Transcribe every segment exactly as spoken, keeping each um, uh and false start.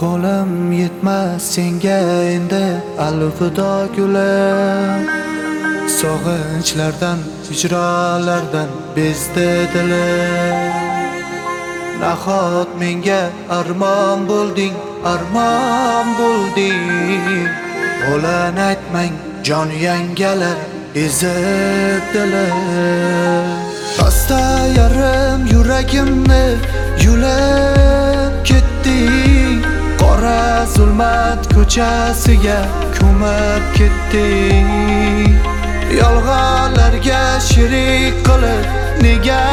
Qo'lim yetmas senga endi alvido gulim. Sog'inchlardan, hijronlardan bezdi dilim. Nahot menga armon bo'lding, armon bo'lding. O'lan aytmang jon yangalar ezib dilim. Rostda yarim yuragimni yulib ketding. Qora zulmat ko'chasiga ko'mib ketding. Yolg'onlarga sherik qilib nega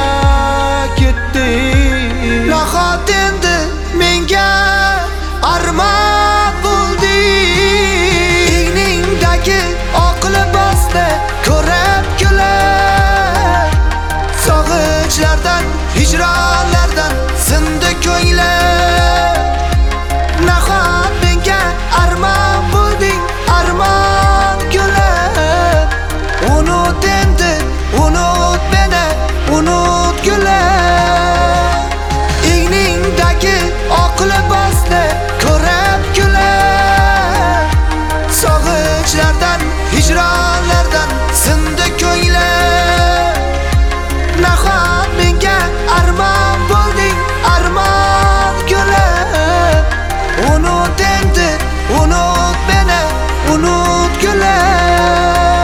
ketding? Nahot endi menga armon bo'lding. Egningdagi oq libosni ko'rib kulib, sog'inchlardan, hijronlardan sindi ko'nglim. Nahot menga armon bo'lding, armon gulim. Unut endi, unut meni, unut gulim. Egningdagi oq libosni ko'rib kulib, sog'inchlardan, hijronlardan sindi ko'nglim. Nahot menga armon bo'lding, armon gulim. Unut endi, unut meni, unut gulim.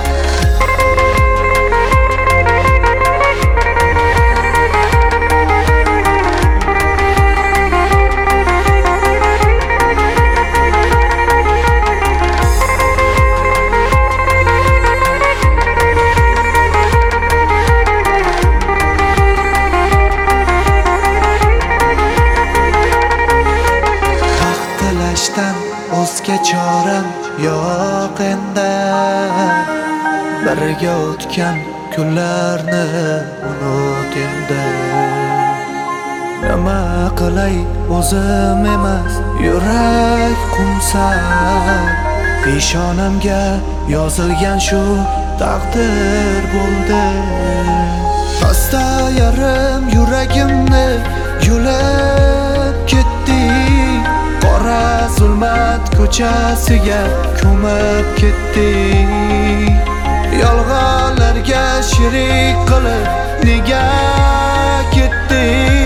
O'zga choram yo'q endi. Birga o'tgan kunlarni unut endi. Nima qilay o'zim emas yurak qumsar. Peshonamga yozilgan shu taqdir bo'ldi. Rostda yarim yuragimni yulib ketding. Qora zulmat ko'chasiga ko'mib ketding. Yolg'onlarga sherik qilib nega ketding?